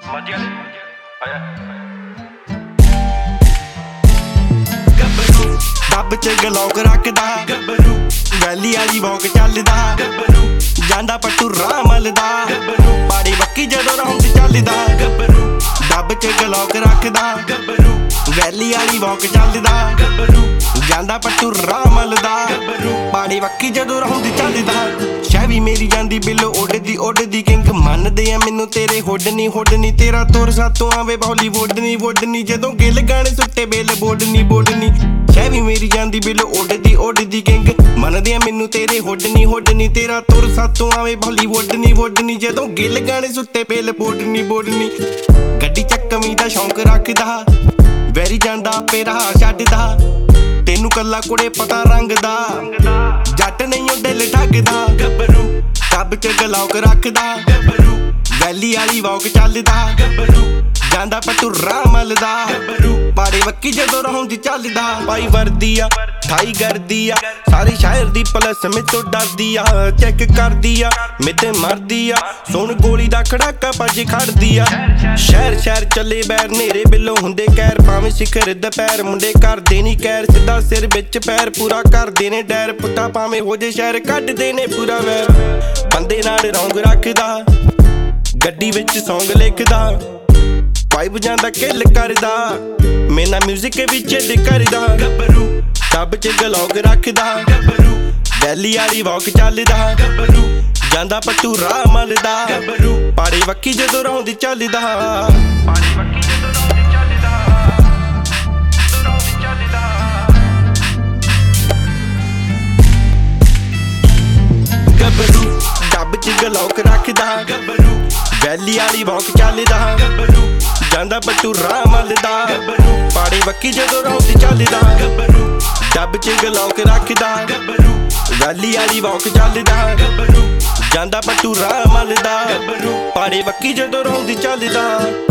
ਡੱਬ ਚ ਗਲੋਕ ਰੱਖਦਾ ਵੈਲੀ ਵਾਲੀ ਵੌਕ ਚੱਲਦਾ ਜਾਂਦਾ ਪੱਟੂ ਰਾਹ ਮਲਦਾ ਪਾੜੀ ਬੱਕੀ ਜਦੋਂ ਰੌਂਦ ਚੱਲਦਾ ਡੱਬ ਚ ਗਲੋਕ ਰੱਖਦਾ ਵੈਲੀ ਵਾਲੀ ਵੌਕ ਚੱਲਦਾ ਜਾਂਦਾ ਪੱਟੂ ਰਾਹ ਮਲਦਾ ਪਾੜੀ ਬੱਕੀ ਜਦੋਂ ਰੌਂਦ ਚੱਲਦਾ ਸ਼ੈਵੀ ਮੇਰੀ ਜਾਂਦੀ ਬਿੱਲ ਉੱਡਦੀ ਕਿੰਗ ਮੰਨਦੇ ਆ ਮੈਨੂੰ ਤੇਰੇ ਹੁੱਡ ਨੀ ਤੇਰਾ ਤੁਰ ਸਾਤੋਂ ਆਵੇ ਬਾਲੀਵੁੱਡ ਨੀ ਜਦੋਂ ਗਿੱਲ ਗਾਣੇ ਸੁੱਟੇ ਬਿੱਲ ਬੋਰਡ ਨੀ ਸ਼ੈਵੀ ਮੇਰੀ ਜਾਂਦੀ ਬਿੱਲ ਉੱਡਦੀ ਕਿੰਗ ਮੰਨਦੇ ਆ ਮੈਨੂੰ ਤੇਰੇ ਹੁੱਡ ਨੀ ਤੇਰਾ ਤੁਰ ਸਾਤੋਂ ਆਵੇ ਬਾਲੀਵੁੱਡ ਨੀ ਜਦੋਂ ਗਿੱਲ ਗਾਣੇ ਸੁੱਟੇ ਬਿੱਲ ਬੋਰਡ ਨੀ ਗੱਡੀ ਚੱਕਵੀਂ ਦਾ ਸ਼ੌਂਕ ਰੱਖਦਾ ਵੈਰੀ ਜਾਂਦਾ ਆਪੇ ਰਾਹ ਛੱਡਦਾ ਤੈਨੂੰ ਕੱਲਾ ਕੁੜੇ ਪਤਾ ਰੰਗ ਦਾ ਜੱਟ ਨਹੀਂ ਉਹ ਦਿਲ ਠੱਗਦਾ ਡੱਬ ਚ ਗਲੋਕ ਰੱਖਦਾ ਵੈਲੀ ਵਾਲੀ ਵੌਕ ਚੱਲਦਾ ਜਾਂਦਾ ਪੱਟੂ ਰਾਹ ਮਲਦਾ ਪਾੜੇ ਬੱਕੀ ਜਦੋਂ ਰੌਂਦ ਚੱਲਦਾ ਪਾਈ ਵਰਦੀ ਆ ਠਾਈ ਕਰਦੀ ਆ ਸਾਰੇ ਸ਼ਾਇਰ ਦੀ ਪਲਸ ਮੈਥੋਂ ਡਰਦੀ ਆ ਚੈੱਕ ਕਰਦੀ ਆ ਮੇਤੇ ਮਰਦੀ ਆ ਸੁਣ ਗੋਲੀ ਦਾ ਖੜਾਕਾ ਭੱਜ ਖੜਦੀ ਆ ਸ਼ਹਿਰ ਚੱਲੇ ਬੈਰ ਨੇਰੇ ਬਿੱਲੋਂ ਹੁੰਦੇ ਕਹਿਰ ਭਾਵੇਂ ਸਿਖਰ ਦੁਪਹਿਰ ਮੁੰਡੇ ਕਰਦੇ ਨੀ ਕਹਿਰ ਸਿੱਧਾ ਸਿਰ ਵਿੱਚ ਪੈਰ ਪੂਰਾ ਕਰਦੇ ਨੇ ਡੈਰ ਪੁੱਟਾ ਭਾਵੇਂ ਹੋ ਜੇ ਸ਼ਹਿਰ ਕੱਢਦੇ ਨੇ ਪੂਰਾ ਵੈਰ ਬੰਦੇ ਨਾਲ ਰੌਂਗ ਰੱਖਦਾ ਗੱਡੀ ਵਿੱਚ ਸੌਂਗ ਲਿਖਦਾ ਵਾਈਬ ਜਾਂਦਾ ਕਿੱਲ ਕਰਦਾ ਮੇਨਾ ਮਿਊਜ਼ਿਕ ਵਿੱਚ ਏਡ ਕਰਦਾ ਡੱਬ ਚ ਗਲੋਕ ਰੱਖਦਾ ਵੈਲੀ ਵਾਲੀ ਵੌਕ ਚੱਲਦਾ ਜਾਂਦਾ ਪੱਟੂ ਰਾਹ ਮਲਦਾ ਪਾੜੇ ਬੱਕੀ ਜਦੋਂ ਰੌਂਦ ਚੱਲਦਾ ਡੱਬ ਚ ਗਲੋਕ ਰੱਖਦਾ ਵੈਲੀ ਵਾਲੀ ਵੌਕ ਚੱਲਦਾ ਜਾਂਦਾ ਪੱਟੂ ਰਾਹ ਮਲਦਾ ਪਾੜੀ ਬੱਕੀ ਜਦੋਂ ਰੌਂਦ ਚੱਲਦਾ ਡੱਬ ਚ ਗਲੋਕ ਰੱਖਦਾ ਵੈਲੀ ਵਾਲੀ ਵੌਕ ਚੱਲਦਾ ਜਾਂਦਾ ਪੱਟੂ ਰਾਹ ਮਲਦਾ ਪਾੜੀ ਬੱਕੀ ਜਦੋਂ ਰੌਂਦ ਚੱਲਦਾ